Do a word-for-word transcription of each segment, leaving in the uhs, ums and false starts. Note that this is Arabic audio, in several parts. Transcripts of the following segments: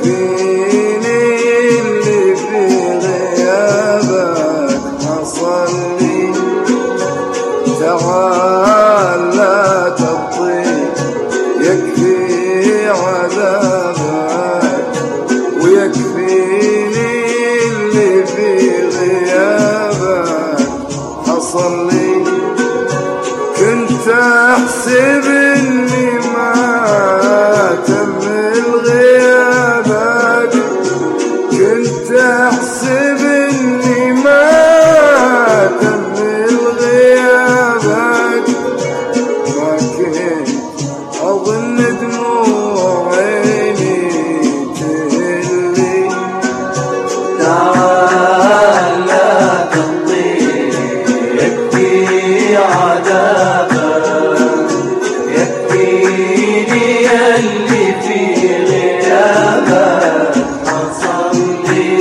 يكفيني اللي في غيابك حصل لي. تعال لا تبطي يكفي عذابك ويكفيني اللي في غيابك حصل لي. كنت احسب اني ما تمل غيابك، كنت احسب اني ما تمل غيابك، ما كنت اظن دموع عيني تهلي. تعال لا تمضي يكفي عذابك، يكفيني اللي في غيابك حصل لي.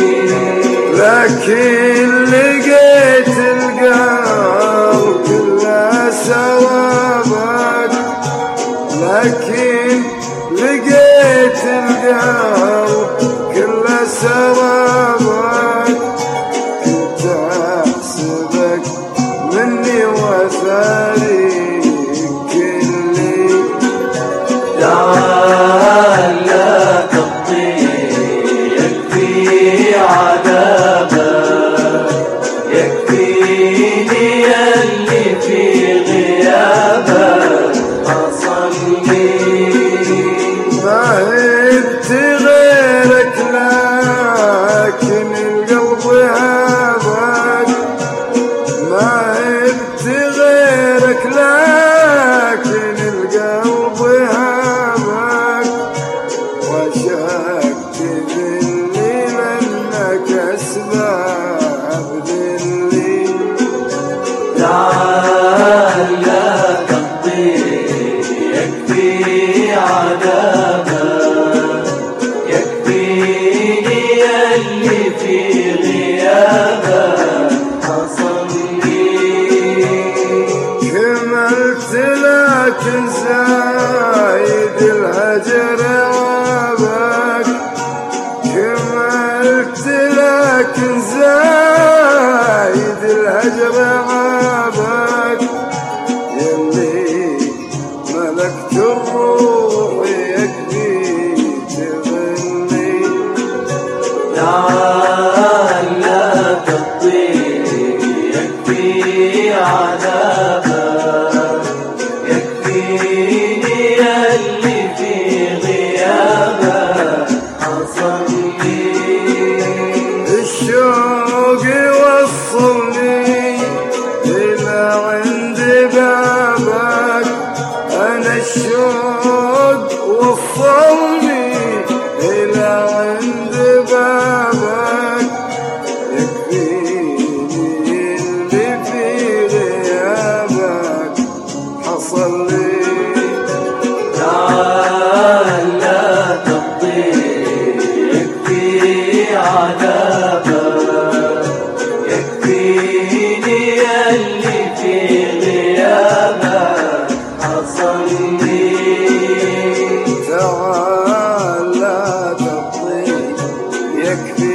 لكن لقيت القلب كله سوابك، لكن لقيت القلب كله سوابك. كنت احسبك مني وثاري كلي. تعال لا تبطي يكفي عذابك، يكفيني اللي في غيابك حصل لي. ما هبت غيرك لكن القلب هابك، ما هبت غيرك لكن القلب هابك. وشكت ذلي لأنك أسباب ذلي. تعال لا تمضي يكفي عذابك، يكفيني اللي في غيابك حصل لي. كملت لكن زايد الهجر عابك، كملت لكن زايد الهجر عابك. يلي ملكت الروح يكفي تغني. تعال لا تبطي يكفي عذابك، يكفيني اللي في غيابك حصل لي. الشوق وصلني إلى عند بابك، أنا الشوق وصلني إلى عند بابك. يكفيني اللي في غيابك حصل لي. تعال لا تبطي يكفي عذابك، يكفيني اللي في غيابك حصل لي. تعال لا تبطي يكفي